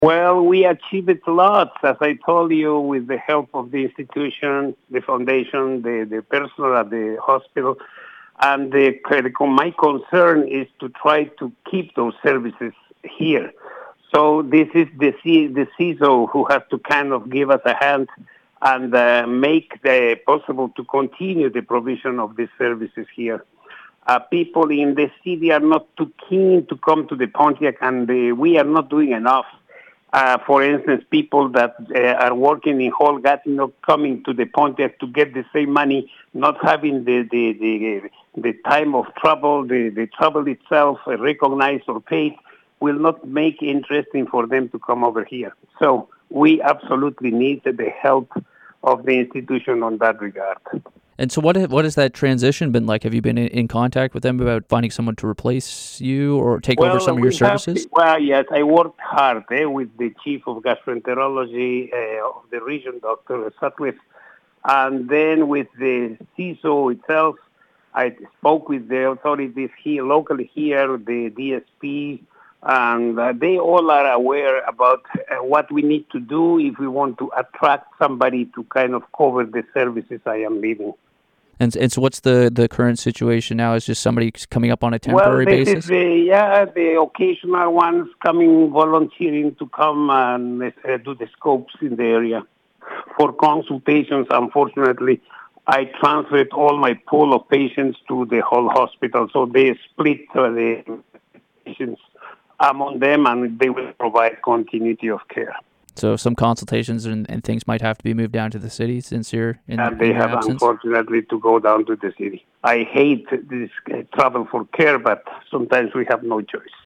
Well, we achieved a lot, as I told you, with the help of the institution, the foundation, the personnel at the hospital. And my concern is to try to keep those services here. So this is the CISO who has to kind of give us a hand and make the possible to continue the provision of these services here. People in the city are not too keen to come to the Pontiac, and we are not doing enough. For instance, people that are working in whole Gatineau coming to the Pontiac to get the same money, not having the time of travel, the travel itself recognized or paid, will not make interesting for them to come over here. So we absolutely need the help of the institution on that regard. And so what has that transition been like? Have you been in contact with them about finding someone to replace you or take over some of your services? Yes, I worked hard with the chief of gastroenterology of the region, Dr. Sutcliffe, and then with the CISO itself. I spoke with the authorities here, locally here, the DSP, and they all are aware about what we need to do if we want to attract somebody to kind of cover the services I am leaving. And so what's the current situation now? Is just somebody coming up on a temporary basis? The occasional ones coming, volunteering to come and do the scopes in the area. For consultations, unfortunately, I transferred all my pool of patients to the whole hospital, so they split the patients among them, and they will provide continuity of care. So some consultations and things might have to be moved down to the city since you're in your absence? They have, unfortunately, to go down to the city. I hate this travel for care, but sometimes we have no choice.